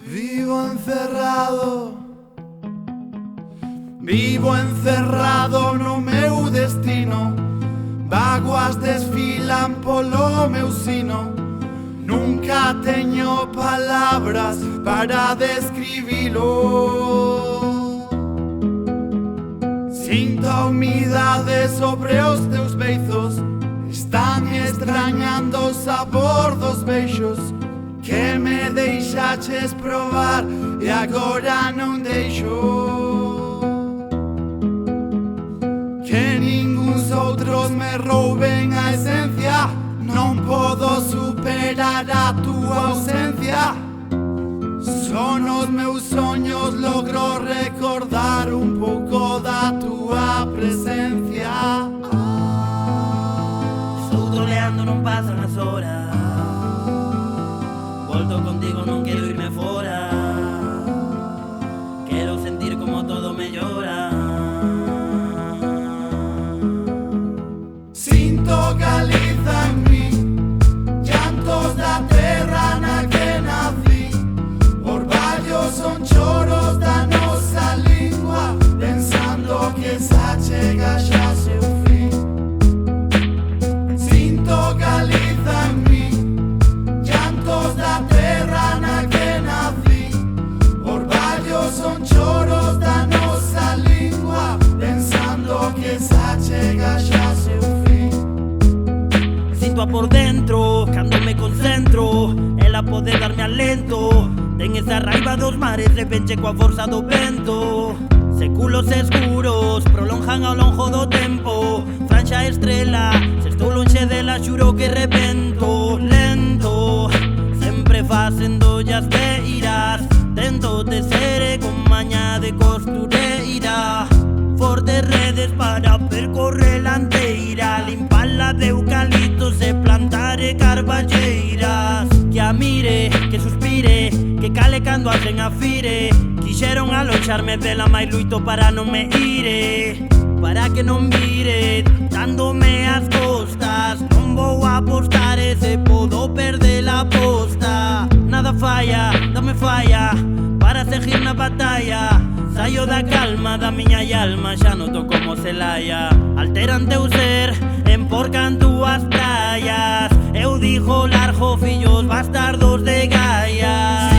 Vivo encerrado no meu destino. Vaguas desfilan polo meu sino. Nunca teño palabras para describilo. Sinto a humidade sobre os teus beizos. Están extrañando o sabor dos beixos que me deixaches probar e agora non deixo. Que ninguns outros me rouben a esencia. Non podo superar a túa ausencia. Son os meus soños, logro recordar un pouco da túa presencia. Estou toleando, non pasan as horas. Volto contigo, non quero irme fora. Quero sentir como todo mellora. Sinto Galiza en mí, llantos da terra na que nací. Orballos son choros da nosa lingua, pensando que xa chega xa seu fin. Sinto Galiza en mí, llantos da terra na que nací. Orballos son choros da nosa lingua, pensando que xa chega xa seu fin. Sinto por dentro, cando me concentro, ela pode darme alento. Ten esa raiva dos mares, repenche coa forza do vento. Séculos escuros prolonjan ao longo do tempo. Franxa estrela, se estou lonxe dela xuro que rebento. Lento, sempre facendo as teiras. Tento tecer con maña de costureira. Fortes redes para percorrer la anteira. Limpala de eucaliptos e plantar carballeiras. Que a mire, que suspire, que cale cando hacen a fire. Quixeron alocharme dela, mais luito para non me ire. Para que non vire, dándome as costas. Non vou apostar e se podo perder a aposta. Nada falla, dame falla para seguir na batalla. Saio da calma da miña alma, xa noto como se laia. Alteran teu ser, emporcan túas praias. Eu digo largo, fillos bastardos de Gaia.